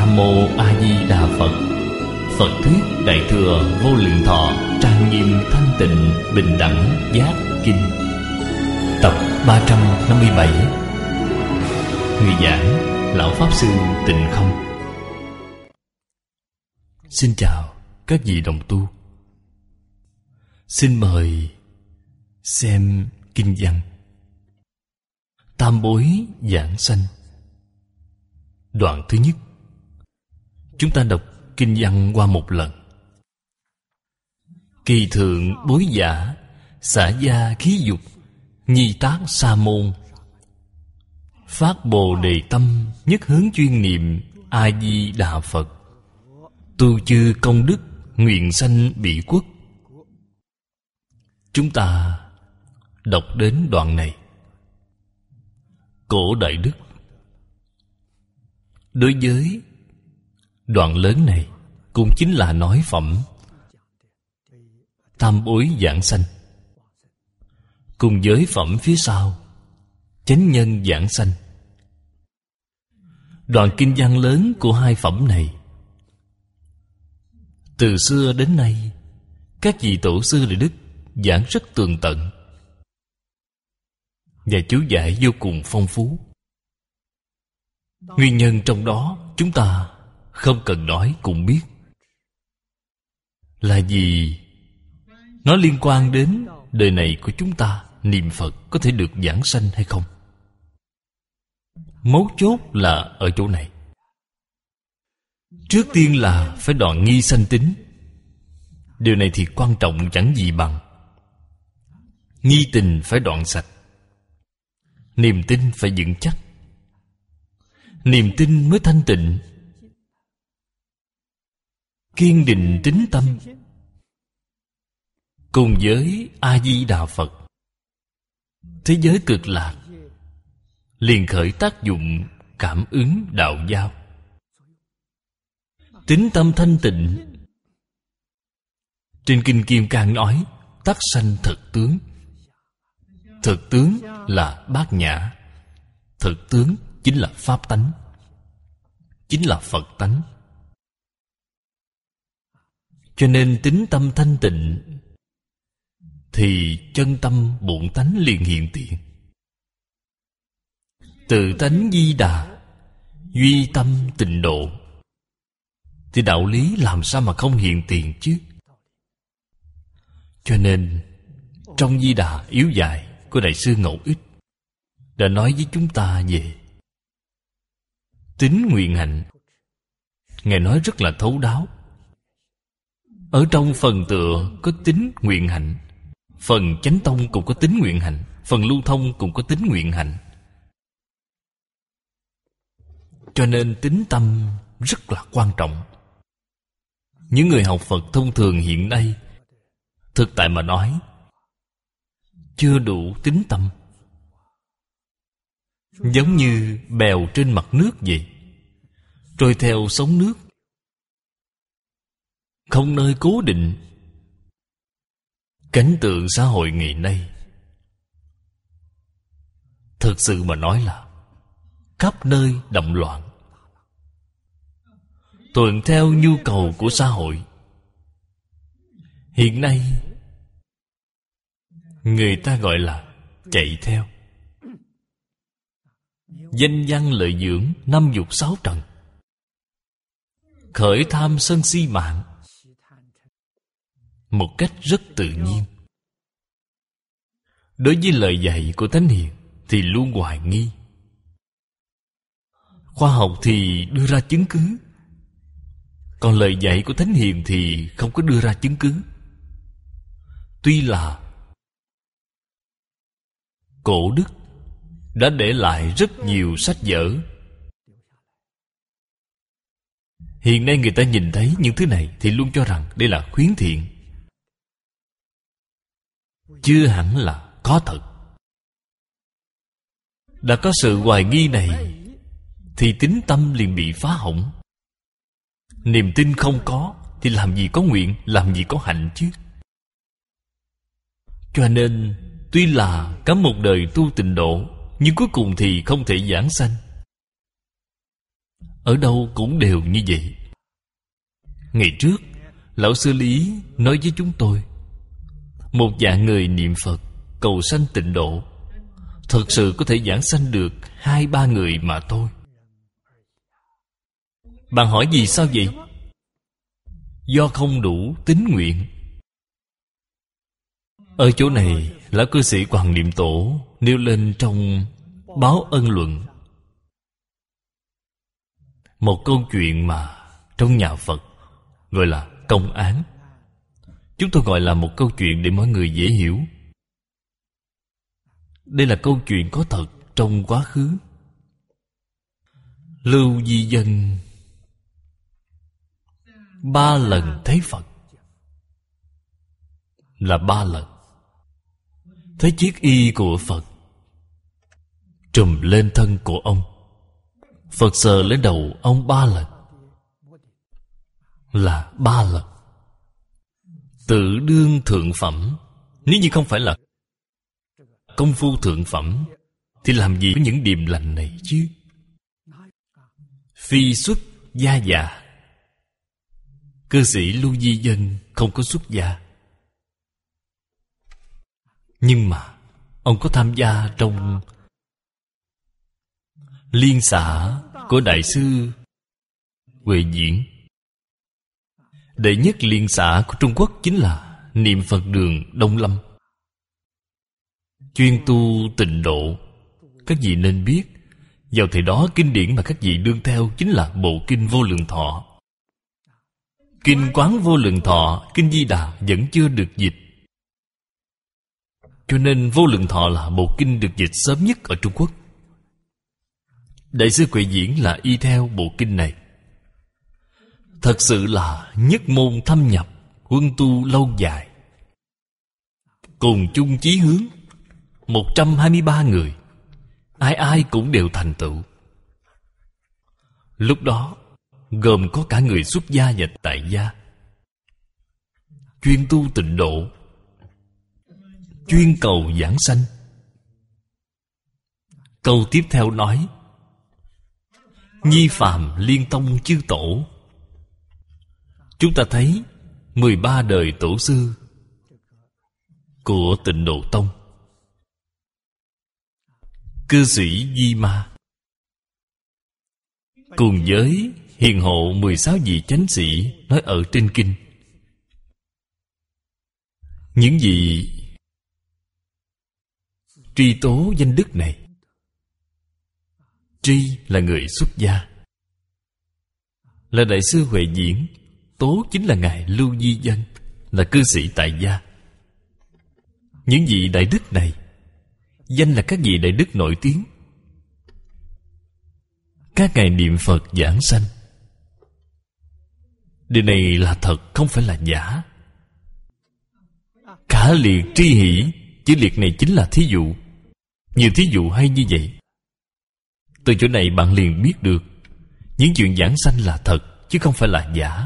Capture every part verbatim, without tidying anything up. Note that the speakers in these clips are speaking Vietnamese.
Nam Mô A Di Đà Phật. Phật thuyết Đại thừa Vô Lượng Thọ trang nghiêm thanh tịnh bình đẳng giác kinh. Tập ba trăm năm mươi bảy. Người giảng Lão Pháp Sư Tịnh Không. Xin chào các vị đồng tu. Xin mời xem kinh văn Tam Bối Giảng Sanh. Đoạn thứ nhất, chúng ta đọc kinh văn qua một lần. Kỳ thượng bối giả, xả gia khí dục, nhi tác sa môn, phát bồ đề tâm, nhất hướng chuyên niệm A Di Đà Phật, tu chư công đức, nguyện sanh bị quốc. Chúng ta đọc đến đoạn này. Cổ Đại Đức đối với đoạn lớn này cũng chính là nói phẩm tam bối giảng sanh, cùng với phẩm phía sau chánh nhân giảng sanh. Đoạn kinh văn lớn của hai phẩm này, từ xưa đến nay các vị tổ sư Đại Đức giảng rất tường tận và chú giải vô cùng phong phú. Nguyên nhân trong đó chúng ta không cần nói cũng biết, là vì nó liên quan đến đời này của chúng ta niệm Phật có thể được giảng sanh hay không. Mấu chốt là ở chỗ này. Trước tiên là phải đoạn nghi sanh tính. Điều này thì quan trọng chẳng gì bằng. Nghi tình phải đoạn sạch, niềm tin phải vững chắc. Niềm tin mới thanh tịnh, kiên định tín tâm, cùng với A Di Đà Phật, thế giới cực lạc liền khởi tác dụng cảm ứng đạo giao. Tín tâm thanh tịnh, trên Kinh Kim Cang nói tắc sanh thực tướng. Thực tướng là bát nhã, thực tướng chính là pháp tánh, chính là Phật tánh. Cho nên tín tâm thanh tịnh thì chân tâm bổn tánh liền hiện tiền. Tự tánh Di Đà, duy tâm tịnh độ, thì đạo lý làm sao mà không hiện tiền chứ. Cho nên trong Di Đà yếu dài của Đại sư Ngẫu Ích đã nói với chúng ta về tín nguyện hạnh. Ngài nói rất là thấu đáo. Ở trong phần tựa có tín nguyện hạnh, phần chánh tông cũng có tín nguyện hạnh, phần lưu thông cũng có tín nguyện hạnh. Cho nên tín tâm rất là quan trọng. Những người học Phật thông thường hiện nay, thực tại mà nói, chưa đủ tín tâm. Giống như bèo trên mặt nước vậy, trôi theo sóng nước, không nơi cố định. Cảnh tượng xã hội ngày nay, thực sự mà nói là khắp nơi động loạn, thuận theo nhu cầu của xã hội. Hiện nay người ta gọi là chạy theo danh văn lợi dưỡng, năm dục sáu trần, khởi tham sân si mạng một cách rất tự nhiên. Đối với lời dạy của Thánh Hiền thì luôn hoài nghi. Khoa học thì đưa ra chứng cứ, còn lời dạy của Thánh Hiền thì không có đưa ra chứng cứ. Tuy là cổ đức đã để lại rất nhiều sách vở, hiện nay người ta nhìn thấy những thứ này thì luôn cho rằng đây là khuyến thiện, chưa hẳn là có thật. Đã có sự hoài nghi này thì tín tâm liền bị phá hỏng. Niềm tin không có thì làm gì có nguyện, làm gì có hạnh chứ. Cho nên tuy là cả một đời tu tịnh độ, nhưng cuối cùng thì không thể giảng sanh. ở đâu cũng đều như vậy. Ngày trước Lão Sư Lý nói với chúng tôi, một vạn người niệm Phật cầu sanh tịnh độ, thật sự có thể giảng sanh được hai ba người mà thôi. Bạn hỏi vì sao vậy? Do không đủ tín nguyện. Ở chỗ này, Lão Cư Sĩ Hoàng Niệm Tổ nêu lên trong Báo Ân Luận một câu chuyện mà trong nhà Phật gọi là công án. Chúng tôi gọi là một câu chuyện để mọi người dễ hiểu. Đây là câu chuyện có thật trong quá khứ. Lưu Di Dân ba lần thấy Phật, là ba lần. Thấy chiếc y của Phật trùm lên thân của ông. Phật sờ lên đầu ông ba lần, là ba lần. Tự đương thượng phẩm. Nếu như không phải là công phu thượng phẩm thì làm gì có những điềm lành này chứ? Phi xuất gia già. Cư sĩ Lưu Di Dân không có xuất gia, nhưng mà ông có tham gia trong liên xã của Đại sư Huệ Diễn. Đệ nhất liên xã của Trung Quốc chính là Niệm Phật Đường Đông Lâm, chuyên tu tịnh độ. Các vị nên biết, vào thời đó kinh điển mà các vị đương theo chính là bộ kinh Vô Lượng Thọ. Kinh Quán Vô Lượng Thọ, kinh Di Đà vẫn chưa được dịch, cho nên Vô Lượng Thọ là bộ kinh được dịch sớm nhất ở Trung Quốc. Đại sư Huệ Diễn là y theo bộ kinh này. Thật sự là nhất môn thâm nhập, huân tu lâu dài, cùng chung chí hướng. Một trăm hai mươi ba người, ai ai cũng đều thành tựu. Lúc đó gồm có cả người xuất gia và tại gia, chuyên tu tịnh độ, chuyên cầu giảng sanh. Câu tiếp theo nói: Nhi phàm liên tông chư tổ. Chúng ta thấy mười ba đời tổ sư của Tịnh Độ Tông. Cư sĩ Di Ma cùng với hiền hộ mười sáu vị chánh sĩ nói ở trên kinh. Những vị tri tố danh đức này, tri là người xuất gia, là Đại sư Huệ Diễn. Tố chính là Ngài Lưu Di Dân, là cư sĩ tại gia. Những vị đại đức này danh là các vị đại đức nổi tiếng. Các ngài niệm Phật giảng sanh. Điều này là thật, không phải là giả. Khả liệt tri hỷ, chữ liệt này chính là thí dụ. Nhiều thí dụ hay như vậy. Từ chỗ này bạn liền biết được những chuyện giảng sanh là thật, chứ không phải là giả.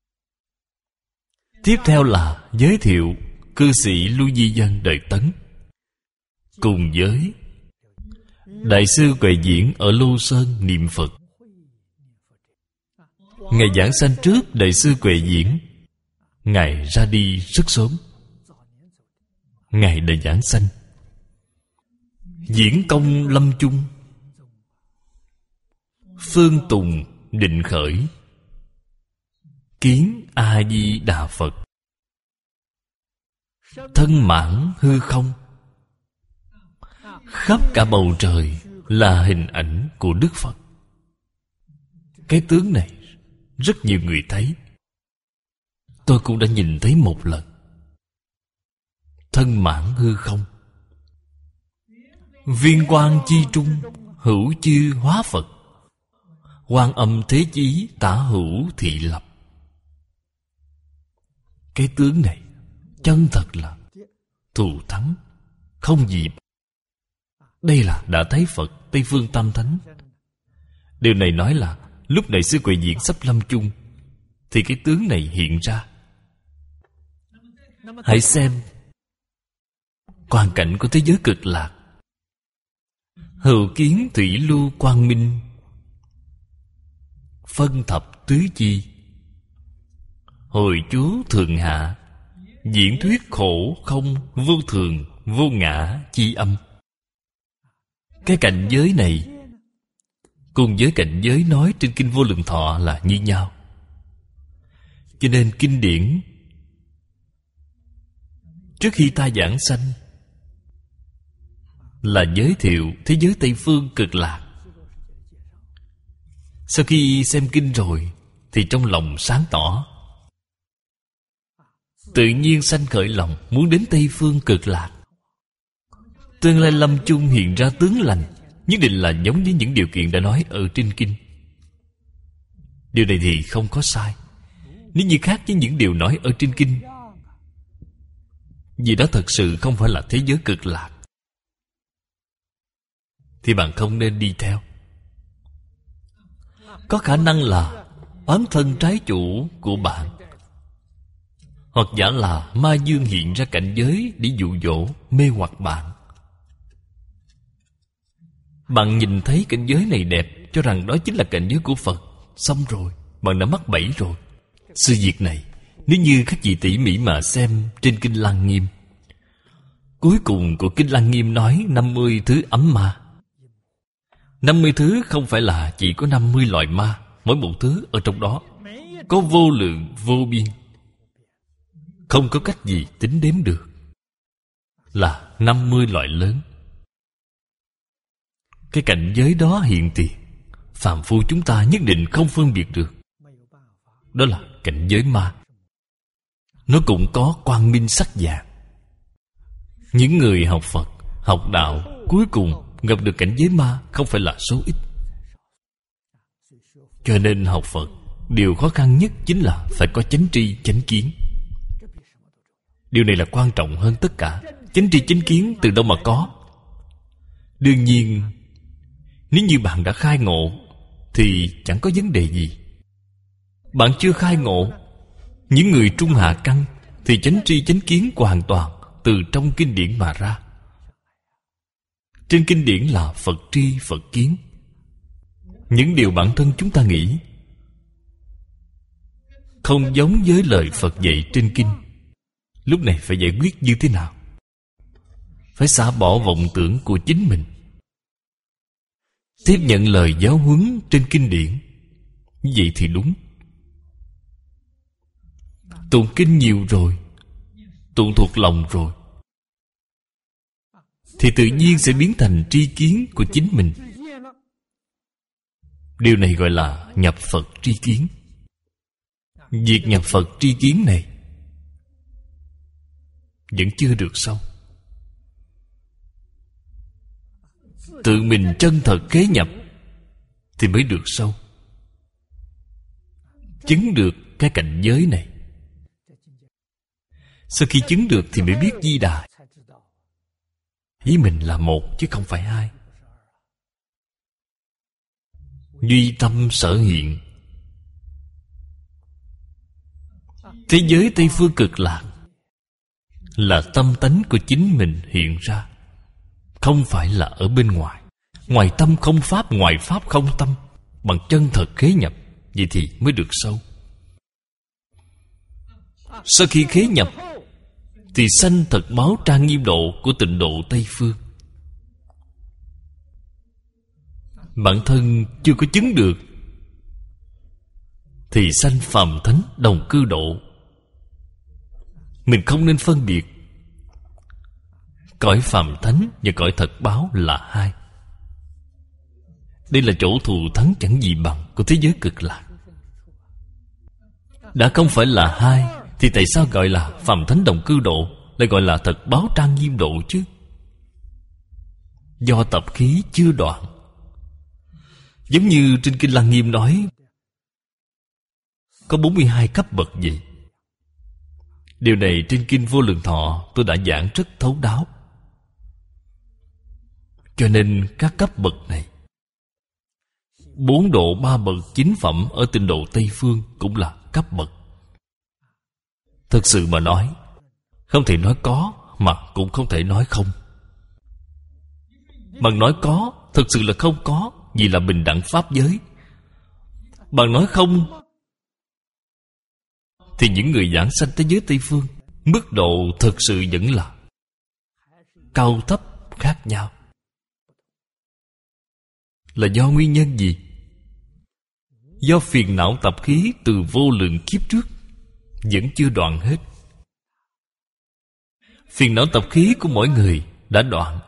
Tiếp theo là giới thiệu cư sĩ Lưu Di Dân đời Tấn cùng với Đại sư Huệ Diễn ở Lô Sơn niệm Phật. Ngày giảng sanh trước Đại sư Huệ Diễn, Ngài ra đi rất sớm. Ngài đã giảng sanh. Diễn công lâm chung, phương tùng định khởi, kiến A-di-đà Phật, thân mãn hư không. Khắp cả bầu trời là hình ảnh của Đức Phật. Cái tướng này rất nhiều người thấy. Tôi cũng đã nhìn thấy một lần. Thân mãn hư không, viên quang chi trung, hữu chư hóa Phật, Quan Âm thế chí tả hữu thị lập. Cái tướng này chân thật là thù thắng, không gì. Đây là đã thấy Phật Tây Phương Tam Thánh. Điều này nói là lúc Đại sư Huệ Diễn sắp lâm chung thì cái tướng này hiện ra. Hãy xem quang cảnh của thế giới cực lạc. Hữu kiến thủy lưu quang minh, phân thập tứ chi, hồi chú thường hạ, diễn thuyết khổ không vô thường vô ngã chi âm. Cái cảnh giới này cùng với cảnh giới nói trên Kinh Vô Lượng Thọ là như nhau. Cho nên kinh điển trước khi ta giảng sanh là giới thiệu thế giới Tây Phương Cực Lạc. Sau khi xem kinh rồi thì trong lòng sáng tỏ, tự nhiên sanh khởi lòng muốn đến Tây Phương Cực Lạc. Tương lai lâm chung hiện ra tướng lành, nhất định là giống với những điều kiện đã nói ở trên kinh. Điều này thì không có sai. Nếu như khác với những điều nói ở trên kinh, vì đó thật sự không phải là thế giới Cực Lạc, thì bạn không nên đi theo. Có khả năng là oán thân trái chủ của bạn, hoặc giả là ma dương hiện ra cảnh giới để dụ dỗ, mê hoặc bạn. Bạn nhìn thấy cảnh giới này đẹp, cho rằng đó chính là cảnh giới của Phật. Xong rồi, bạn đã mắc bẫy rồi. Sự việc này, nếu như các vị tỉ mỉ mà xem trên Kinh Lăng Nghiêm, cuối cùng của Kinh Lăng Nghiêm nói năm mươi thứ ấm ma. năm mươi thứ không phải là chỉ có năm mươi loại ma. Mỗi một thứ ở trong đó có vô lượng vô biên, không có cách gì tính đếm được, là năm mươi loại lớn. Cái cảnh giới đó hiện tiền, phàm phu chúng ta nhất định không phân biệt được. Đó là cảnh giới ma. Nó cũng có quang minh sắc vàng. Những người học Phật, học đạo, cuối cùng gặp được cảnh giới ma không phải là số ít. Cho nên học Phật, điều khó khăn nhất chính là phải có chánh tri chánh kiến. Điều này là quan trọng hơn tất cả. Chánh tri chánh kiến từ đâu mà có? Đương nhiên, nếu như bạn đã khai ngộ thì chẳng có vấn đề gì. Bạn chưa khai ngộ, những người trung hạ căn, thì chánh tri chánh kiến hoàn toàn từ trong kinh điển mà ra. Trên kinh điển là Phật tri Phật kiến. Những điều bản thân chúng ta nghĩ không giống với lời Phật dạy trên kinh. Lúc này phải giải quyết như thế nào? Phải xả bỏ vọng tưởng của chính mình, tiếp nhận lời giáo huấn trên kinh điển. Như vậy thì đúng. Tụng kinh nhiều rồi, tụng thuộc lòng rồi, thì tự nhiên sẽ biến thành tri kiến của chính mình. Điều này gọi là nhập Phật tri kiến. Việc nhập Phật tri kiến này vẫn chưa được sâu. Tự mình chân thật kế nhập thì mới được sâu, chứng được cái cảnh giới này. Sau khi chứng được thì mới biết Di Đà với mình là một chứ không phải hai. Duy tâm sở hiện. Thế giới Tây Phương Cực Lạc là tâm tánh của chính mình hiện ra, không phải là ở bên ngoài. Ngoài tâm không pháp, ngoài pháp không tâm. Bằng chân thật khế nhập, vậy thì mới được sâu. Sau khi khế nhập thì sanh thật báo trang nghiêm độ của tịnh độ Tây Phương. Bản thân chưa có chứng được thì sanh phàm thánh đồng cư độ. Mình không nên phân biệt cõi phàm thánh và cõi thật báo là hai. Đây là chỗ thù thắng chẳng gì bằng của thế giới Cực Lạc. Đã không phải là hai thì tại sao gọi là phàm thánh đồng cư độ, lại gọi là thật báo trang nghiêm độ chứ? Do tập khí chưa đoạn. Giống như trên Kinh Lăng Nghiêm nói có bốn mươi hai cấp bậc vậy. Điều này trên Kinh Vô Lượng Thọ tôi đã giảng rất thấu đáo. Cho nên các cấp bậc này, bốn độ ba bậc chính phẩm ở tịnh độ Tây Phương cũng là cấp bậc. Thực sự mà nói, không thể nói có mà cũng không thể nói không. Bằng nói có, thực sự là không có, vì là bình đẳng pháp giới. Bạn nói không, thì những người giảng sanh tới giới Tây Phương, mức độ thực sự vẫn là cao thấp khác nhau. Là do nguyên nhân gì? Do phiền não tập khí từ vô lượng kiếp trước vẫn chưa đoạn hết. Phiền não tập khí của mỗi người đã đoạn,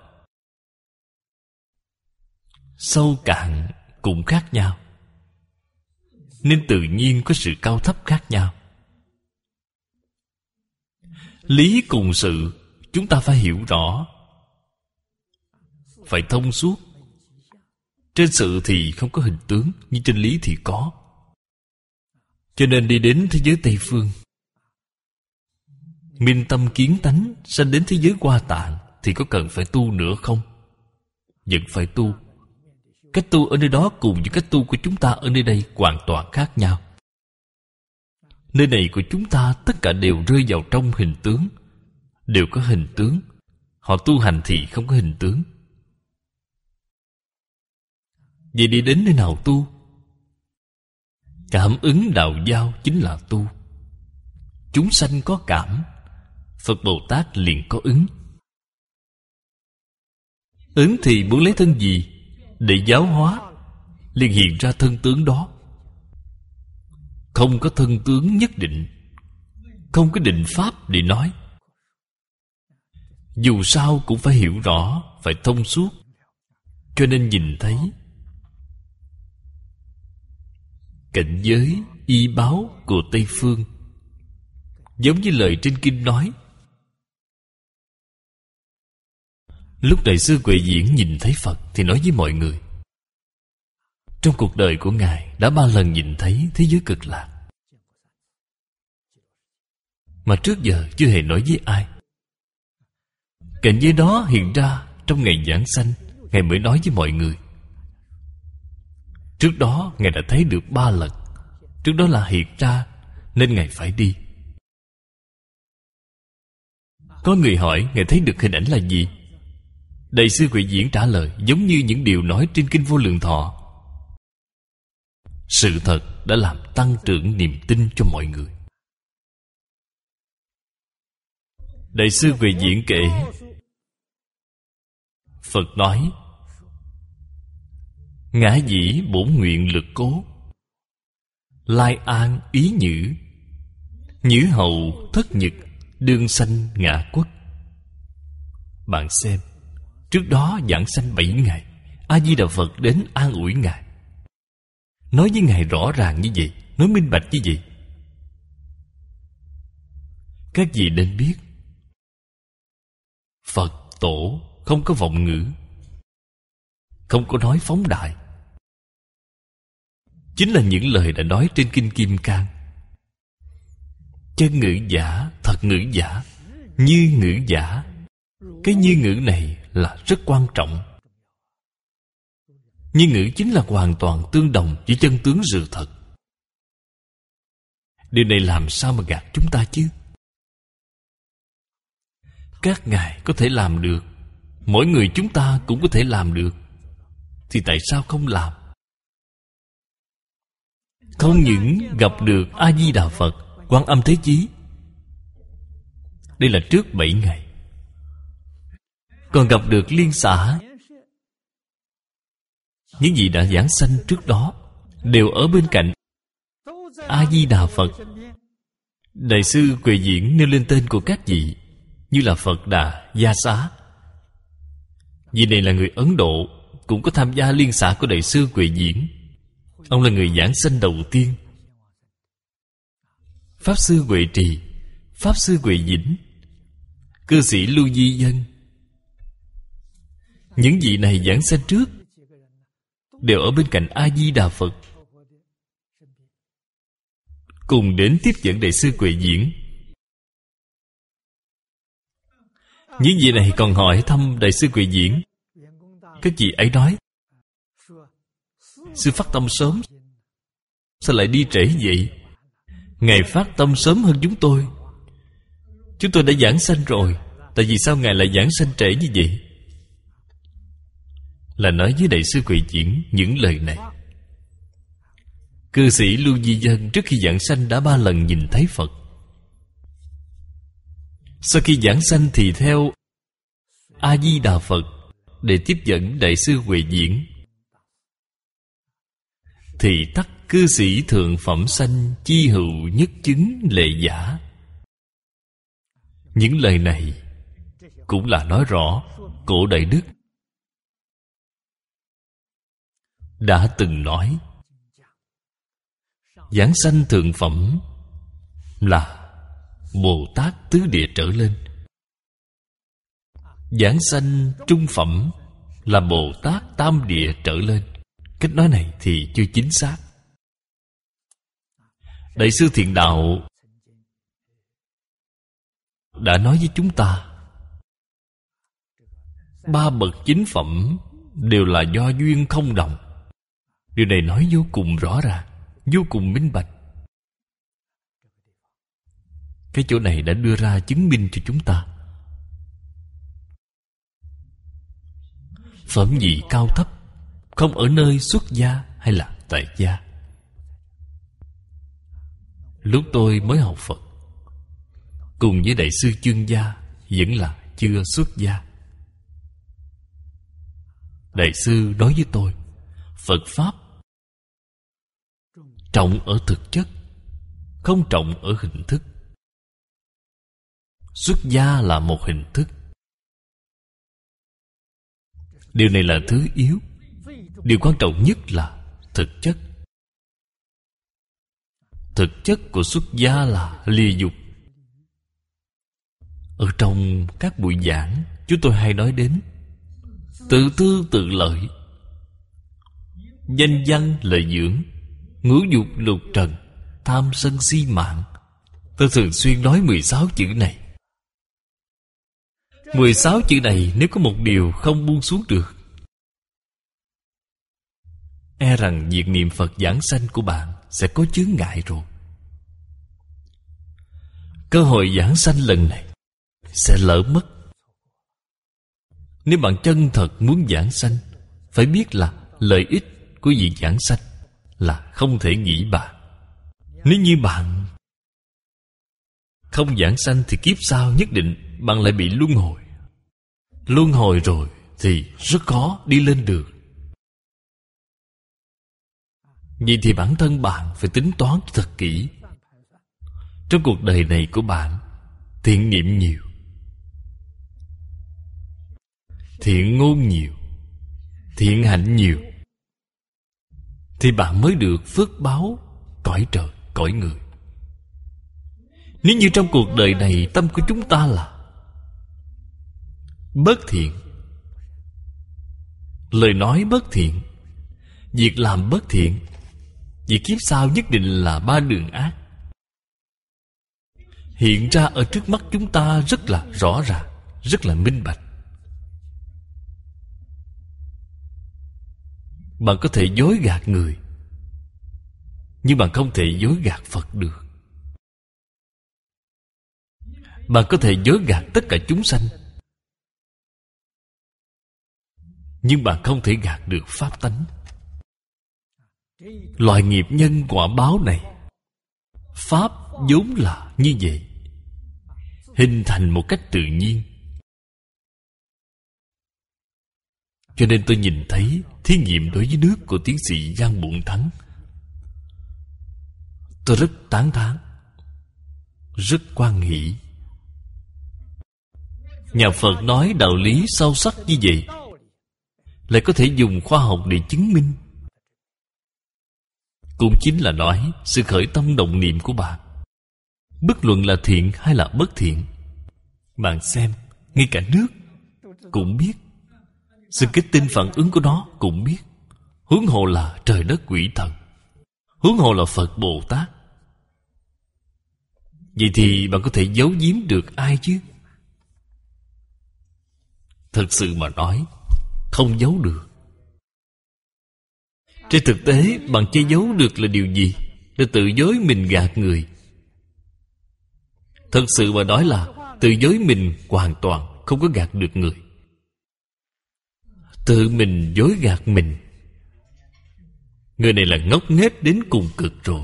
sâu cạn cũng khác nhau, nên tự nhiên có sự cao thấp khác nhau. Lý cùng sự chúng ta phải hiểu rõ, phải thông suốt. Trên sự thì không có hình tướng, nhưng trên lý thì có. Cho nên đi đến thế giới Tây Phương, minh tâm kiến tánh, sanh đến thế giới Hoa Tạng, thì có cần phải tu nữa không? Vẫn phải tu. Cách tu ở nơi đó cùng với cách tu của chúng ta ở nơi đây hoàn toàn khác nhau. Nơi này của chúng ta tất cả đều rơi vào trong hình tướng, đều có hình tướng. Họ tu hành thì không có hình tướng. Vậy đi đến nơi nào tu? Cảm ứng đạo giao chính là tu. Chúng sanh có cảm, Phật Bồ Tát liền có ứng. Ứng thì muốn lấy thân gì? Để giáo hóa, liền hiện ra thân tướng đó. Không có thân tướng nhất định, không có định pháp để nói. Dù sao cũng phải hiểu rõ, phải thông suốt. Cho nên nhìn thấy cảnh giới y báo của Tây Phương, giống như lời trên kinh nói. Lúc Đại sư Huệ Diễn nhìn thấy Phật thì nói với mọi người, trong cuộc đời của Ngài đã ba lần nhìn thấy thế giới Cực Lạc, mà trước giờ chưa hề nói với ai. Cảnh giới đó hiện ra trong ngày giảng sanh, Ngài mới nói với mọi người. Trước đó Ngài đã thấy được ba lần. Trước đó là hiện ra, nên Ngài phải đi. Có người hỏi Ngài thấy được hình ảnh là gì? Đại sư Huệ Diễn trả lời giống như những điều nói trên Kinh Vô Lượng Thọ. Sự thật đã làm tăng trưởng niềm tin cho mọi người. Đại sư Huệ Diễn kể, Phật nói, ngã dĩ bổn nguyện lực cố, lai an ý nhữ, nhữ hậu thất nhật, đương sanh ngã quốc. Bạn xem, trước đó giảng sanh bảy ngày, A-di-đà Phật đến an ủi Ngài, nói với Ngài rõ ràng như vậy, nói minh bạch như vậy. Các vị nên biết, Phật Tổ không có vọng ngữ, không có nói phóng đại. Chính là những lời đã nói trên Kinh Kim Cang. Chân ngữ giả, thật ngữ giả, như ngữ giả. Cái như ngữ này là rất quan trọng. Như ngữ chính là hoàn toàn tương đồng với chân tướng sự thật. Điều này làm sao mà gạt chúng ta chứ? Các ngài có thể làm được, mỗi người chúng ta cũng có thể làm được, thì tại sao không làm? Không những gặp được A-di-đà Phật, Quan Âm Thế Chí, đây là trước bảy ngày, còn gặp được Liên Xả. Những gì đã giảng sanh trước đó đều ở bên cạnh A-di-đà Phật. Đại sư Huệ Diễn nêu lên tên của các vị, như là Phật Đà Gia Xá. Vị này là người Ấn Độ, cũng có tham gia liên xã của Đại sư Huệ Diễn. Ông là người giảng sanh đầu tiên. Pháp sư Huệ Trì, Pháp sư Huệ Vĩnh, cư sĩ Lưu Di Dân. Những vị này giảng sanh trước đều ở bên cạnh A-di-đà Phật, cùng đến tiếp dẫn Đại sư Huệ Diễn. Những vị này còn hỏi thăm Đại sư Huệ Diễn. Các vị ấy nói, sư phát tâm sớm, sao lại đi trễ vậy? Ngài phát tâm sớm hơn chúng tôi, chúng tôi đã giảng sanh rồi, tại vì sao Ngài lại giảng sanh trễ như vậy? Là nói với Đại sư Huệ Diễn những lời này. Cư sĩ Lưu Di Dân trước khi giảng sanh đã ba lần nhìn thấy Phật. Sau khi giảng sanh thì theo A-di-đà Phật để tiếp dẫn Đại sư Huệ Diễn, thì tắc cư sĩ thượng phẩm sanh chi hữu nhất chứng lệ giả. Những lời này cũng là nói rõ Cổ Đại Đức đã từng nói giảng sanh thượng phẩm là Bồ Tát tứ địa trở lên, giảng sanh trung phẩm là Bồ Tát tam địa trở lên. Cách nói này thì chưa chính xác. Đại sư Thiện Đạo đã nói với chúng ta, ba bậc chính phẩm đều là do duyên không đồng. Điều này nói vô cùng rõ ràng, vô cùng minh bạch. Cái chỗ này đã đưa ra chứng minh cho chúng ta. Phẩm vị cao thấp không ở nơi xuất gia hay là tại gia. Lúc tôi mới học Phật, cùng với Đại sư Chương Gia vẫn là chưa xuất gia. Đại sư nói với tôi, Phật Pháp trọng ở thực chất, không trọng ở hình thức. Xuất gia là một hình thức. Điều này là thứ yếu. Điều quan trọng nhất là thực chất. Thực chất của xuất gia là lìa dục. Ở trong các buổi giảng, chúng tôi hay nói đến tự tư tự lợi, danh văn lợi dưỡng, ngũ dục lục trần, tham sân si mạng. Tôi thường xuyên nói mười sáu chữ này. Mười sáu chữ này nếu có một điều không buông xuống được, e rằng việc niệm Phật giảng sanh của bạn sẽ có chướng ngại rồi. Cơ hội giảng sanh lần này sẽ lỡ mất. Nếu bạn chân thật muốn giảng sanh, phải biết là lợi ích của việc giảng sanh là không thể nghĩ bàn. Nếu như bạn không giảng sanh thì kiếp sau nhất định bạn lại bị luân hồi. Luân hồi rồi thì rất khó đi lên được. Vậy thì bản thân bạn phải tính toán thật kỹ. Trong cuộc đời này của bạn, thiện niệm nhiều, thiện ngôn nhiều, thiện hạnh nhiều, thì bạn mới được phước báo cõi trời, cõi người. Nếu như trong cuộc đời này tâm của chúng ta là bất thiện, lời nói bất thiện, việc làm bất thiện, vì kiếp sau nhất định là ba đường ác hiện ra ở trước mắt chúng ta rất là rõ ràng, rất là minh bạch. Bạn có thể dối gạt người, nhưng bạn không thể dối gạt Phật được. Bạn có thể dối gạt tất cả chúng sanh, nhưng bạn không thể gạt được Pháp tánh. Loài nghiệp nhân quả báo này, Pháp vốn là như vậy, hình thành một cách tự nhiên. Cho nên tôi nhìn thấy thí nghiệm đối với nước của tiến sĩ Giang Bụng Thắng, tôi rất tán thán, rất hoan hỷ. Nhà Phật nói đạo lý sâu sắc như vậy, lại có thể dùng khoa học để chứng minh. Cũng chính là nói sự khởi tâm động niệm của bạn, bất luận là thiện hay là bất thiện, bạn xem, ngay cả nước cũng biết, sự kết tinh phản ứng của nó cũng biết. Huống hồ là trời đất quỷ thần, huống hồ là Phật Bồ Tát. Vậy thì bạn có thể giấu giếm được ai chứ? Thật sự mà nói, không giấu được. Trên thực tế, bạn che giấu được là điều gì? Là tự dối mình gạt người. Thật sự mà nói là tự dối mình hoàn toàn không có gạt được người. Tự mình dối gạt mình, Người này là ngốc nghếch đến cùng cực rồi.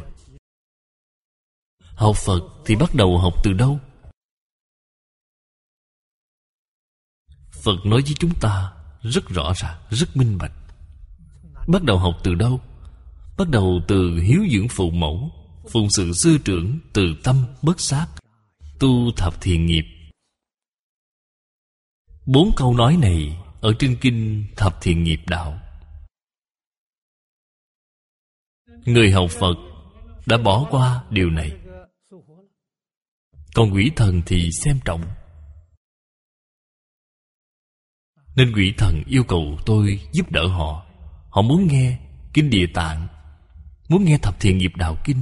Học Phật thì bắt đầu học từ đâu? Phật nói với chúng ta rất rõ ràng, rất minh bạch. Bắt đầu học từ đâu? Bắt đầu từ hiếu dưỡng phụ mẫu, phụng sự sư trưởng, từ tâm bất sát, tu thập thiện nghiệp. Bốn câu nói này ở trên kinh Thập Thiện Nghiệp Đạo. Người học Phật đã bỏ qua điều này. Còn quỷ thần thì xem trọng. Nên quỷ thần yêu cầu tôi giúp đỡ họ. Họ muốn nghe Kinh Địa Tạng, muốn nghe Thập Thiện Nghiệp Đạo Kinh.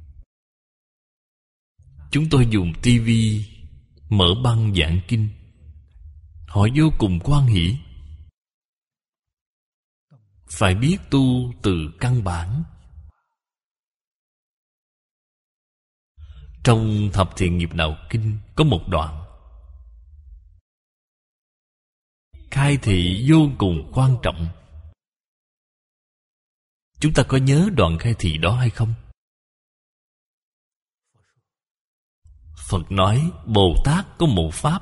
Chúng tôi dùng tivi mở băng giảng kinh. Họ vô cùng hoan hỷ. Phải biết tu từ căn bản. Trong Thập Thiện Nghiệp Đạo Kinh có một đoạn khai thị vô cùng quan trọng. Chúng ta có nhớ đoạn khai thị đó hay không? Phật nói Bồ Tát có một pháp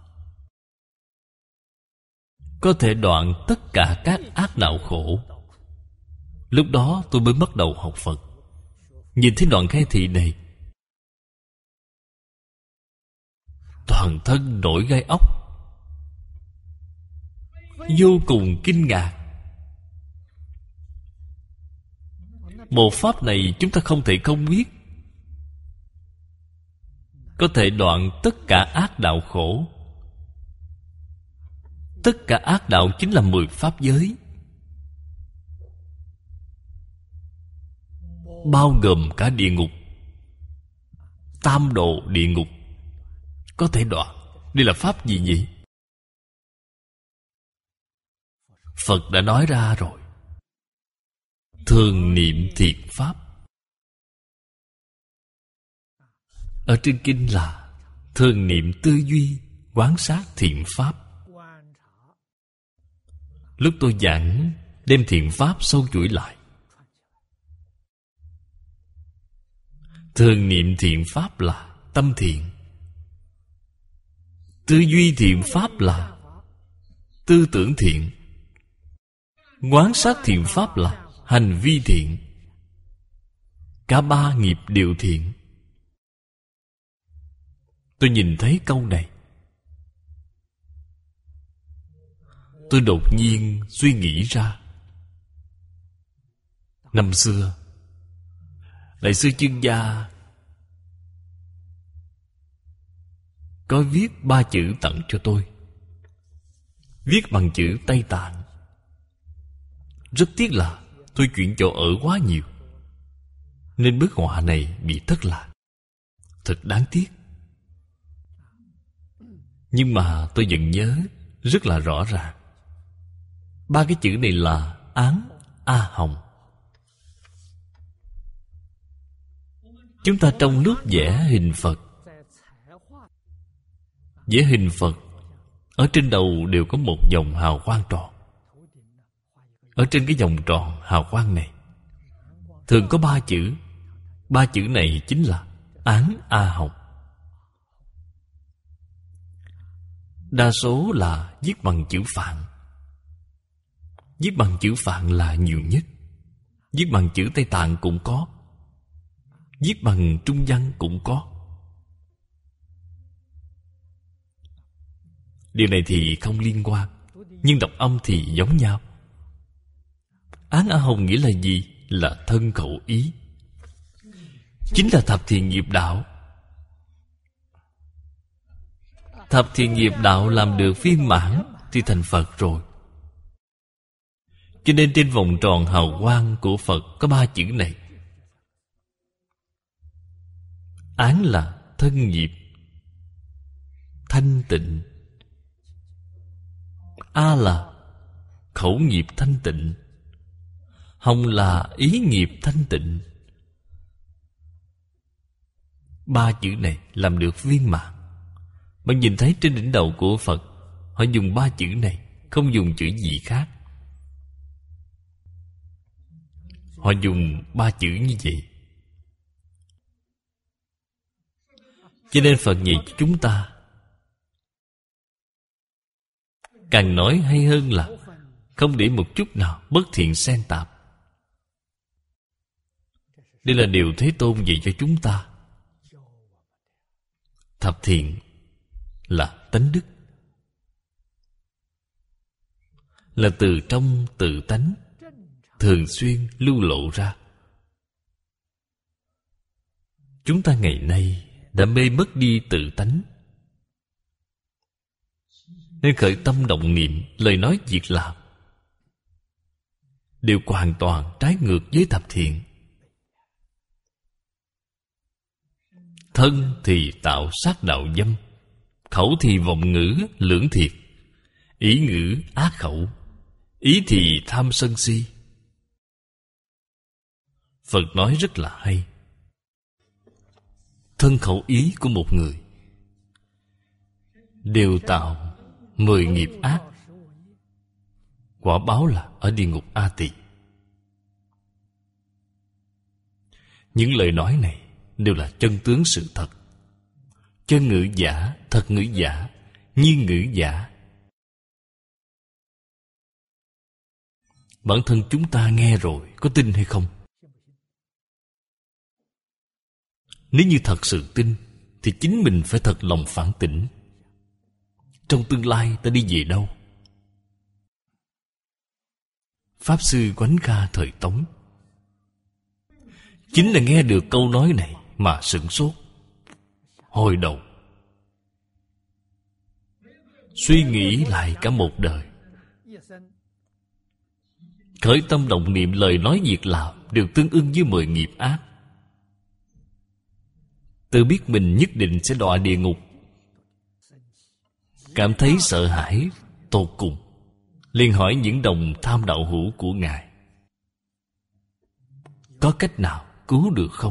có thể đoạn tất cả các ác đạo khổ. Lúc đó tôi mới bắt đầu học Phật. Nhìn thấy đoạn khai thị này, toàn thân nổi gai ốc, vô cùng kinh ngạc. Bộ pháp này chúng ta không thể không biết. Có thể đoạn tất cả ác đạo khổ. Tất cả ác đạo chính là mười pháp giới, bao gồm cả địa ngục, tam độ địa ngục. Có thể đoạn. Đây là pháp gì nhỉ? Phật đã nói ra rồi. Thường niệm thiện pháp. Ở trên kinh là thường niệm tư duy, quán sát thiện pháp. Lúc tôi giảng, đem thiện pháp sâu chuỗi lại. Thường niệm thiện pháp là tâm thiện. Tư duy thiện pháp là tư tưởng thiện. Quán sát thiện pháp là hành vi thiện. Cả ba nghiệp đều thiện. Tôi nhìn thấy câu này, tôi đột nhiên suy nghĩ ra. Năm xưa Đại sư Chương Gia có viết ba chữ tặng cho tôi. Viết bằng chữ Tây Tạng. Rất tiếc là tôi chuyển chỗ ở quá nhiều, nên bức họa này bị thất lạc. Thật đáng tiếc. Nhưng mà tôi vẫn nhớ rất là rõ ràng. Ba cái chữ này là Án A Hồng. Chúng ta trong lúc vẽ hình Phật, vẽ hình Phật, ở trên đầu đều có một vòng hào quang tròn. Ở trên cái vòng tròn hào quang này thường có ba chữ. Ba chữ này chính là Án A Hồng. Đa số là viết bằng chữ Phạn. Viết bằng chữ Phạn là nhiều nhất. Viết bằng chữ Tây Tạng cũng có. Viết bằng Trung văn cũng có. Điều này thì không liên quan, nhưng đọc âm thì giống nhau. Án A Hồng nghĩa là gì? Là thân khẩu ý. Chính là thập thiện nghiệp đạo. Thập thiện nghiệp đạo làm được viên mãn thì thành Phật rồi. Cho nên trên vòng tròn hào quang của Phật có ba chữ này. Án là thân nghiệp thanh tịnh. A là khẩu nghiệp thanh tịnh. Hồng là ý nghiệp thanh tịnh. Ba chữ này làm được viên mãn. Bạn nhìn thấy trên đỉnh đầu của Phật, họ dùng ba chữ này, không dùng chữ gì khác. Họ dùng ba chữ như vậy. Cho nên Phật dạy cho chúng ta, càng nói hay hơn là không để một chút nào bất thiện xen tạp. Đây là điều Thế Tôn dạy cho chúng ta. Thập thiện là tánh đức, là từ trong tự tánh thường xuyên lưu lộ ra. Chúng ta ngày nay đã mê mất đi tự tánh, nên khởi tâm động niệm, lời nói việc làm đều hoàn toàn trái ngược với thập thiện. Thân thì tạo sát đạo dâm, khẩu thì vọng ngữ lưỡng thiệt, ý ngữ ác khẩu, ý thì tham sân si. Phật nói rất là hay. Thân khẩu ý của một người đều tạo mười nghiệp ác, quả báo là ở địa ngục A Tỳ. Những lời nói này đều là chân tướng sự thật. Chân ngữ giả, thật ngữ giả, nhiên ngữ giả. Bản thân chúng ta nghe rồi có tin hay không? Nếu như thật sự tin thì chính mình phải thật lòng phản tỉnh. Trong tương lai ta đi về đâu? Pháp Sư Quánh Kha thời Tống chính là nghe được câu nói này mà sửng sốt. Hồi đầu suy nghĩ lại cả một đời, khởi tâm động niệm, lời nói việc làm đều tương ưng với mười nghiệp ác. Tự biết mình nhất định sẽ đọa địa ngục, cảm thấy sợ hãi tột cùng, liền hỏi những đồng tham đạo hữu của Ngài, có cách nào cứu được không?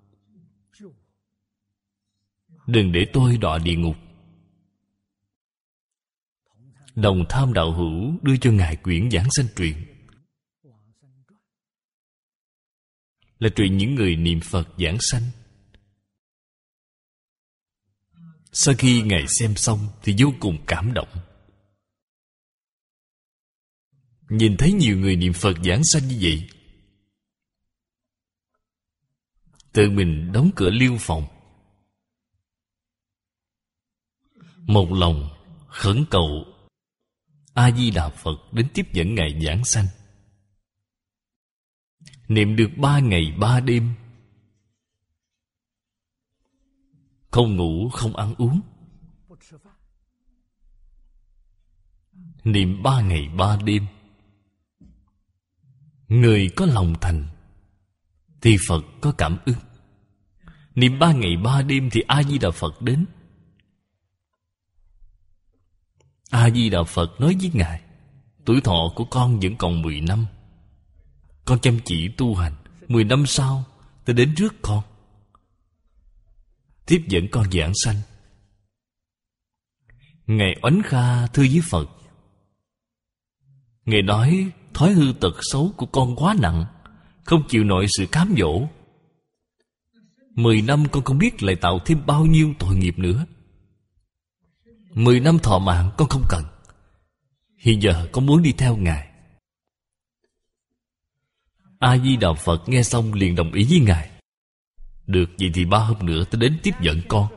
Đừng để tôi đọa địa ngục. Đồng tham đạo hữu đưa cho Ngài quyển Giảng Sanh Truyện, là truyện những người niệm Phật giảng sanh. Sau khi Ngài xem xong thì vô cùng cảm động. Nhìn thấy nhiều người niệm Phật giảng sanh như vậy, tự mình đóng cửa liêu phòng, một lòng khẩn cầu A Di Đà Phật đến tiếp dẫn Ngài giảng sanh. Niệm được ba ngày ba đêm, không ngủ không ăn uống. Niệm ba ngày ba đêm, người có lòng thành thì Phật có cảm ứng. Niệm ba ngày ba đêm thì A Di Đà Phật đến. A Di Đà Phật nói với Ngài, tuổi thọ của con vẫn còn mười năm, con chăm chỉ tu hành, mười năm sau tôi đến rước con, tiếp dẫn con giảng sanh. Ngài Oánh Kha thưa với Phật, Ngài nói thói hư tật xấu của con quá nặng, không chịu nổi sự cám dỗ. Mười năm con không biết lại tạo thêm bao nhiêu tội nghiệp nữa. Mười năm thọ mạng con không cần. Hiện giờ con muốn đi theo Ngài. A Di Đà Phật nghe xong liền đồng ý với Ngài. Được, vậy thì ba hôm nữa tôi đến tiếp dẫn con.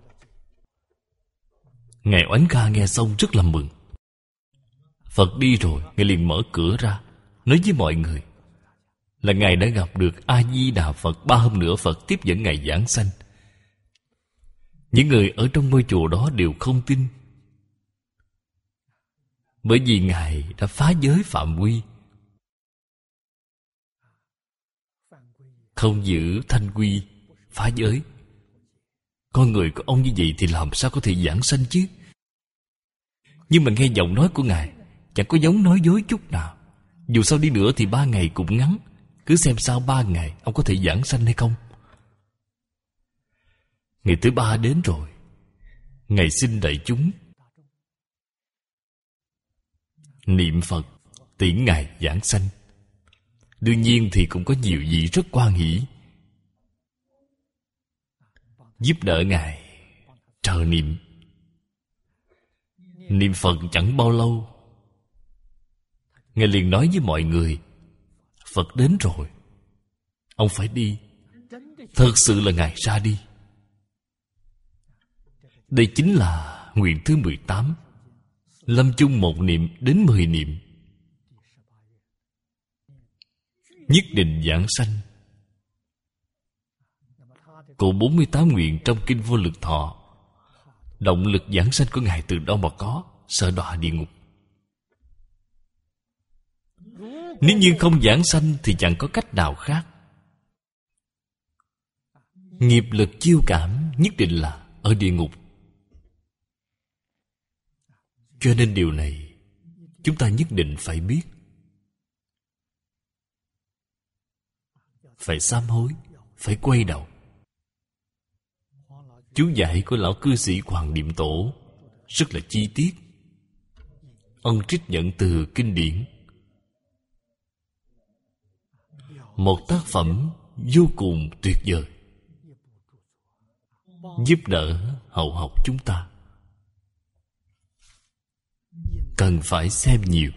Ngài Oánh Kha nghe xong rất là mừng. Phật đi rồi, Ngài liền mở cửa ra, nói với mọi người là Ngài đã gặp được A Di Đà Phật. Ba hôm nữa Phật tiếp dẫn Ngài giảng sanh. Những người ở trong ngôi chùa đó đều không tin, bởi vì Ngài đã phá giới phạm quy, không giữ thanh quy, phá giới. Con người của ông như vậy thì làm sao có thể giảng sanh chứ? Nhưng mà nghe giọng nói của Ngài chẳng có giống nói dối chút nào. Dù sao đi nữa thì ba ngày cũng ngắn, cứ xem sau ba ngày ông có thể giảng sanh hay không. Ngày thứ ba đến rồi, Ngài xin đại chúng niệm Phật tiễn Ngài giảng sanh. Đương nhiên thì cũng có nhiều vị rất hoan hỷ, giúp đỡ Ngài trợ niệm. Niệm Phật chẳng bao lâu, Ngài liền nói với mọi người: Phật đến rồi, ông phải đi. Thật sự là Ngài ra đi. Đây chính là nguyện thứ mười tám. Lâm chung một niệm đến mười niệm, nhất định giảng sanh. Cụ bốn mươi tám nguyện trong Kinh Vô Lực Thọ, động lực giảng sanh của Ngài từ đâu mà có? Sợ đọa địa ngục. Nếu như không giảng sanh thì chẳng có cách nào khác. Nghiệp lực chiêu cảm nhất định là ở địa ngục. Cho nên điều này chúng ta nhất định phải biết, phải sám hối, phải quay đầu. Chú giải của lão cư sĩ Hoàng Niệm Tổ rất là chi tiết. Ông trích dẫn từ kinh điển, một tác phẩm vô cùng tuyệt vời, giúp đỡ hậu học chúng ta. Cần phải xem nhiều.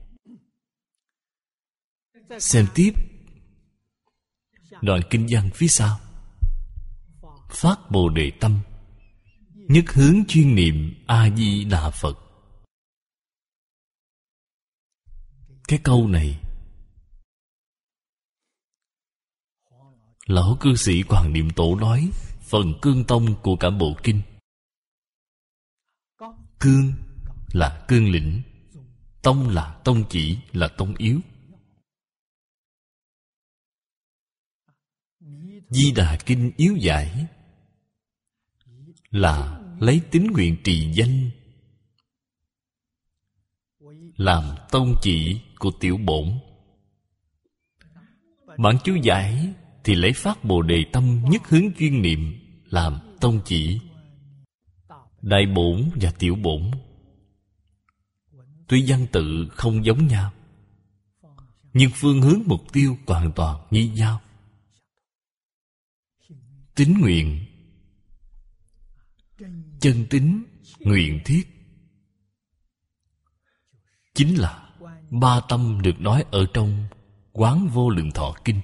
Xem tiếp đoạn kinh văn phía sau: phát Bồ Đề tâm, nhất hướng chuyên niệm A Di Đà Phật. Cái câu này lão cư sĩ Hoàng Niệm Tổ nói phần cương tông của cả bộ kinh. Cương là cương lĩnh, tông là tông chỉ, là tông yếu. Di Đà Kinh yếu giải là lấy tín nguyện trì danh làm tông chỉ của tiểu bổn. Bản chú giải thì lấy phát Bồ Đề tâm, nhất hướng chuyên niệm làm tông chỉ. Đại bổn và tiểu bổn tuy văn tự không giống nhau, nhưng phương hướng mục tiêu hoàn toàn như nhau. Tín nguyện, chân tín, nguyện thiết, chính là ba tâm được nói ở trong Quán Vô Lượng Thọ Kinh.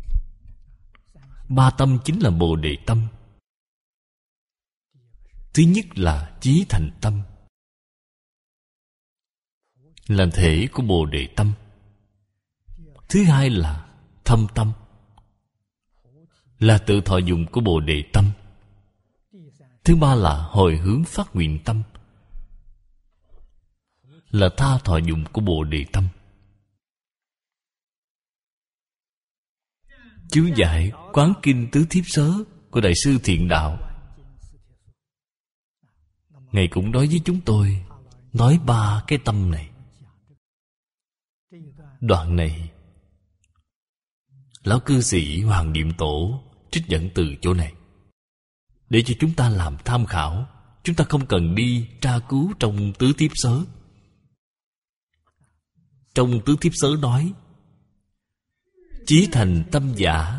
Ba tâm chính là Bồ Đề tâm. Thứ nhất là chí thành tâm, là thể của Bồ Đề tâm. Thứ hai là thâm tâm, là tự thọ dụng của Bồ Đề tâm. Thứ ba là hồi hướng phát nguyện tâm, là tha thọ dụng của Bồ Đề tâm. Chú giải Quán Kinh Tứ Thiếp Sớ của Đại sư Thiện Đạo, Ngài cũng nói với chúng tôi, nói ba cái tâm này. Đoạn này lão cư sĩ Hoàng Niệm Tổ trích dẫn từ chỗ này để cho chúng ta làm tham khảo. Chúng ta không cần đi tra cứu trong Tứ Thiếp Sớ. Trong Tứ Thiếp Sớ nói chí thành tâm giả,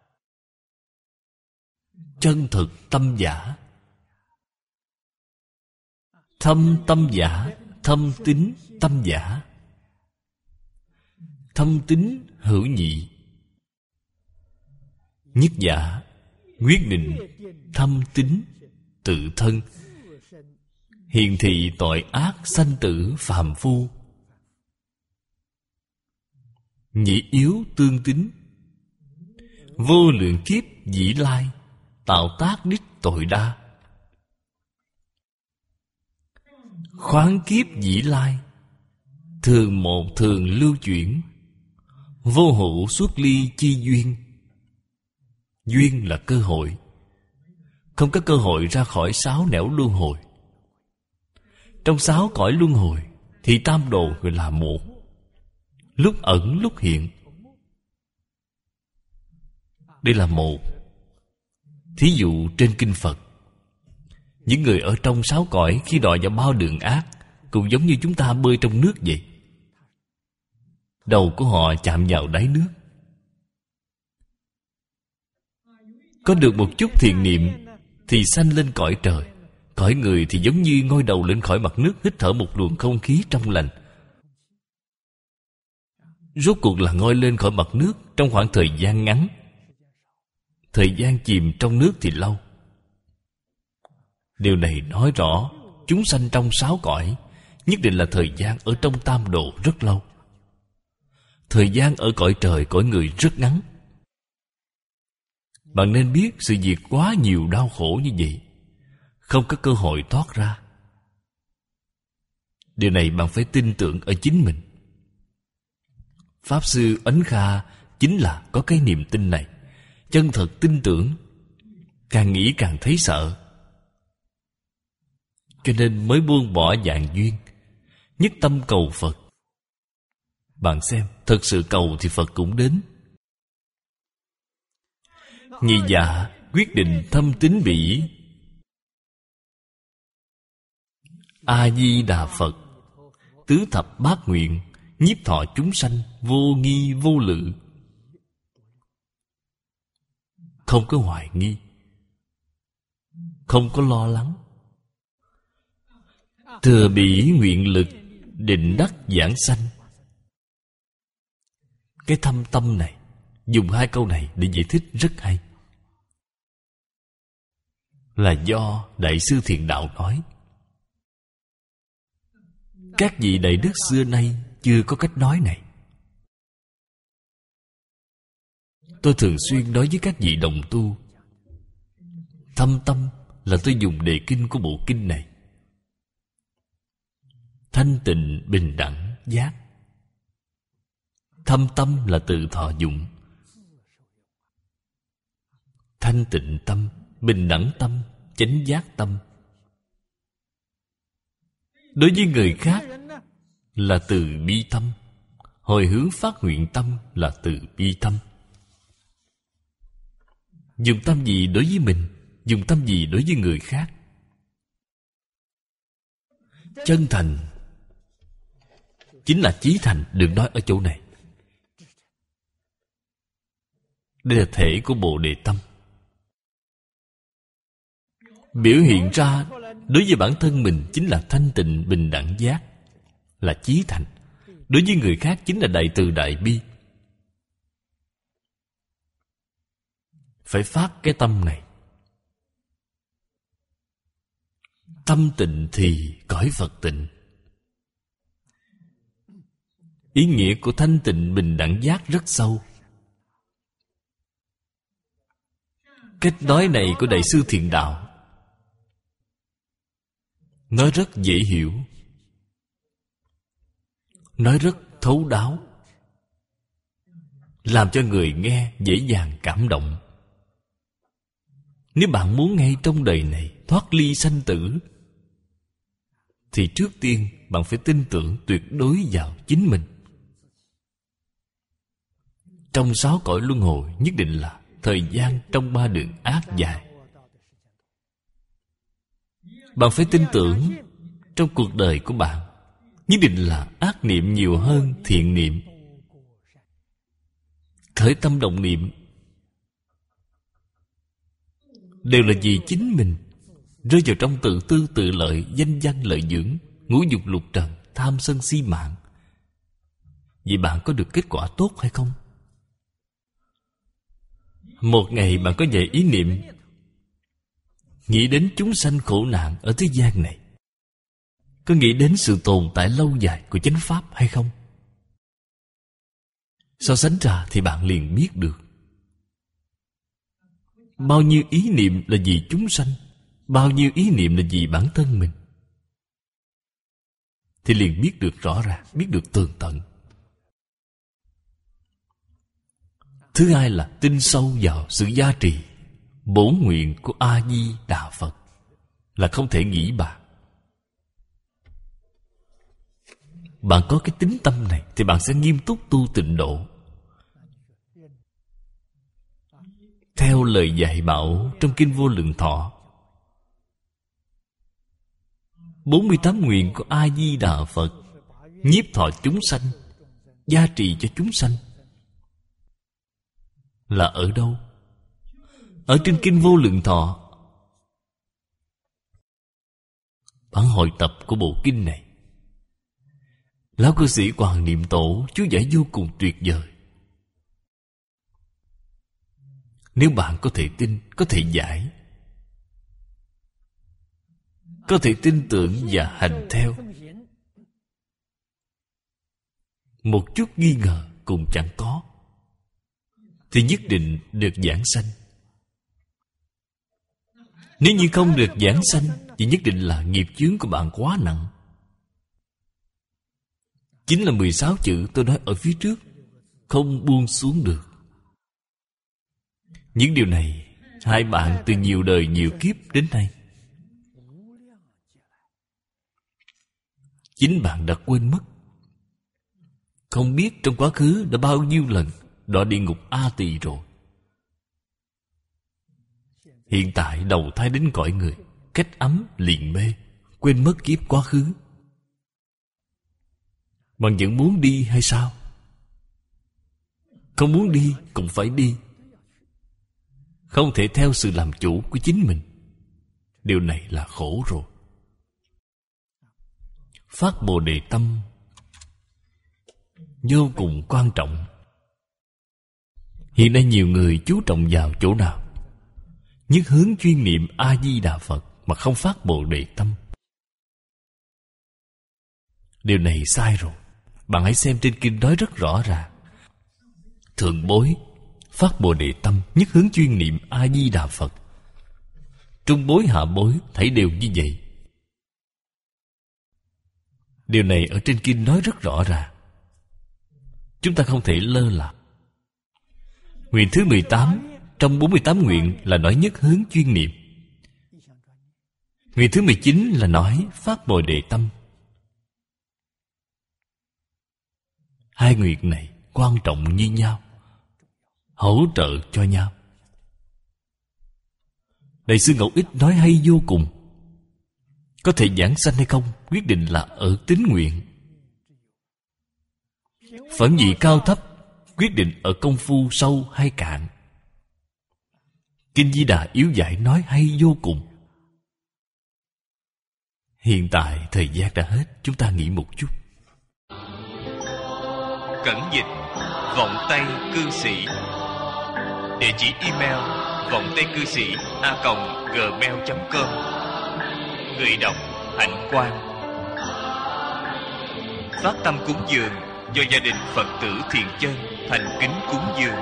chân thực tâm giả, thâm tâm giả, thâm tín tâm giả. Thâm tín hữu nhị, nhất giả quyết định thâm tín tự thân, hiền thị tội ác sanh tử phàm phu. Nhị yếu tương tín, vô lượng kiếp dĩ lai, tạo tác đích tội đa. Khoáng kiếp dĩ lai, thường một thường lưu chuyển, vô hữu xuất ly chi duyên. Duyên là cơ hội, không có cơ hội ra khỏi sáu nẻo luân hồi. Trong sáu cõi luân hồi thì tam đồ gọi là một, lúc ẩn lúc hiện. Đây là một. Thí dụ trên kinh Phật, những người ở trong sáu cõi khi đọa vào bao đường ác cũng giống như chúng ta bơi trong nước vậy. Đầu của họ chạm vào đáy nước, Có được một chút thiện niệm thì sanh lên cõi trời. Cõi người thì giống như ngoi đầu lên khỏi mặt nước, hít thở một luồng không khí trong lành. Rốt cuộc là ngoi lên khỏi mặt nước trong khoảng thời gian ngắn, thời gian chìm trong nước thì lâu. Điều này nói rõ chúng sanh trong sáu cõi nhất định là thời gian ở trong tam độ rất lâu. Thời gian ở cõi trời, cõi người rất ngắn. Bạn nên biết sự việc quá nhiều đau khổ như vậy, không có cơ hội thoát ra. Điều này bạn phải tin tưởng ở chính mình. Pháp Sư Ấn Kha chính là có cái niềm tin này, chân thật tin tưởng. Càng nghĩ càng thấy sợ, cho nên mới buông bỏ vạn duyên, nhất tâm cầu Phật. Bạn xem, thật sự cầu thì Phật cũng đến. Nhị dạ quyết định thâm tín bỉ. A-di-đà Phật, tứ thập bát nguyện, nhiếp thọ chúng sanh, vô nghi vô lự. Không có hoài nghi, không có lo lắng. Thừa bỉ nguyện lực, định đắc giảng sanh. Cái thâm tâm này, dùng hai câu này để giải thích rất hay. Là do Đại sư Thiện Đạo nói. Các vị Đại Đức xưa nay chưa có cách nói này. Tôi thường xuyên nói với các vị đồng tu, thâm tâm là tôi dùng đề kinh của bộ kinh này. Thanh tịnh bình đẳng giác. Thâm tâm là tự thọ dụng. Thanh tịnh tâm, bình đẳng tâm, chánh giác tâm. Đối với người khác là từ bi tâm, hồi hướng phát nguyện tâm là từ bi tâm. Dùng tâm gì đối với mình, dùng tâm gì đối với người khác. Chân thành chính là chí thành, được nói ở chỗ này. Đây là thể của Bồ Đề tâm. Biểu hiện ra đối với bản thân mình chính là thanh tịnh bình đẳng giác, là chí thành. Đối với người khác chính là đại từ đại bi. Phải phát cái tâm này. Tâm tịnh thì cõi Phật tịnh. Ý nghĩa của thanh tịnh bình đẳng giác rất sâu. Cách nói này của Đại sư Thiện Đạo nói rất dễ hiểu, nói rất thấu đáo, làm cho người nghe dễ dàng cảm động. Nếu bạn muốn ngay trong đời này thoát ly sanh tử, thì trước tiên bạn phải tin tưởng tuyệt đối vào chính mình. Trong sáu cõi luân hồi nhất định là thời gian trong ba đường ác dài. Bạn phải tin tưởng trong cuộc đời của bạn nhất định là ác niệm nhiều hơn thiện niệm. Khởi tâm động niệm đều là vì chính mình, rơi vào trong tự tư tự lợi, danh văn lợi dưỡng, ngũ dục lục trần, tham sân si mạng. Vậy bạn có được kết quả tốt hay không? Một ngày bạn có vài ý niệm nghĩ đến chúng sanh khổ nạn ở thế gian này, có nghĩ đến sự tồn tại lâu dài của chánh pháp hay không? So sánh ra thì bạn liền biết được bao nhiêu ý niệm là vì chúng sanh, bao nhiêu ý niệm là vì bản thân mình, thì liền biết được rõ ràng, biết được tường tận. Thứ hai là tin sâu vào sự gia trì bổn nguyện của A-di-đà Phật, là không thể nghĩ bàn. Bạn có cái tính tâm này thì bạn sẽ nghiêm túc tu tịnh độ. Theo lời dạy bảo trong Kinh Vô Lượng Thọ, bốn mươi tám nguyện của A-di-đà Phật nhiếp thọ chúng sanh, gia trì cho chúng sanh, là ở đâu? Ở trên Kinh Vô Lượng Thọ, bản hội tập của bộ kinh này, Lão cư sĩ Hoàng Niệm Tổ chú giải vô cùng tuyệt vời. Nếu bạn có thể tin, có thể giải, có thể tin tưởng và hành theo, một chút nghi ngờ cũng chẳng có, thì nhất định được giảng sanh. Nếu như không được giảng sanh, thì nhất định là nghiệp chướng của bạn quá nặng. Chính là mười sáu chữ tôi nói ở phía trước, không buông xuống được. Những điều này hai bạn từ nhiều đời nhiều kiếp đến nay, chính bạn đã quên mất. Không biết trong quá khứ đã bao nhiêu lần đọa địa ngục A Tỳ rồi. Hiện tại đầu thai đến cõi người, cách ấm liền mê, quên mất kiếp quá khứ. Bạn vẫn muốn đi hay sao? Không muốn đi cũng phải đi. Không thể theo sự làm chủ của chính mình. Điều này là khổ rồi. Phát Bồ Đề tâm vô cùng quan trọng. Hiện nay nhiều người chú trọng vào chỗ nào? Nhất hướng chuyên niệm A-di-đà Phật mà không phát Bồ Đề tâm. Điều này sai rồi. Bạn hãy xem trên kinh nói rất rõ ràng. Thượng bối phát Bồ Đề tâm, nhất hướng chuyên niệm A-di-đà Phật. Trung bối hạ bối thấy đều như vậy. Điều này ở trên kinh nói rất rõ ràng. Chúng ta không thể lơ là. Nguyện thứ mười tám trong bốn mươi tám nguyện là nói nhất hướng chuyên niệm. Nguyện thứ mười chín là nói phát Bồ Đề tâm. Hai nguyện này quan trọng như nhau, hỗ trợ cho nhau. Đại sư Ngẫu Ích nói hay vô cùng. Có thể giảng sanh hay không quyết định là ở tín nguyện. Phẩm vị cao thấp quyết định ở công phu sâu hay cạn. Kinh Di Đà yếu giải nói hay vô cùng. Hiện tại thời gian đã hết, chúng ta nghỉ một chút. Cẩn dịch vọng tây cư sĩ. Địa chỉ email vọng tây cư sĩ a còng gmail chấm com. Người đọc Hạnh Quang. Phát tâm cúng dường do gia đình Phật tử Thiện Chân thành kính cúng dường.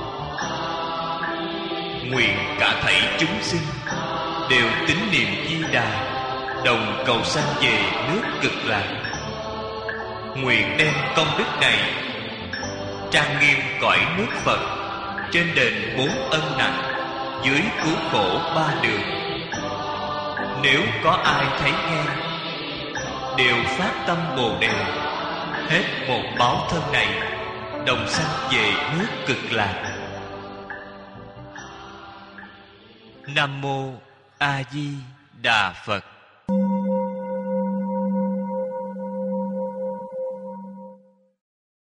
Nguyện cả thảy chúng sinh đều tín niệm Di Đà, đồng cầu sanh về nước Cực Lạc. Nguyện đem công đức này trang nghiêm cõi nước Phật, trên đền bốn ân nặng, dưới cứu khổ ba đường. Nếu có ai thấy nghe, đều phát tâm Bồ Đề, hết một báo thân này, đồng sanh về nước Cực Lạc. Nam mô A Di Đà Phật.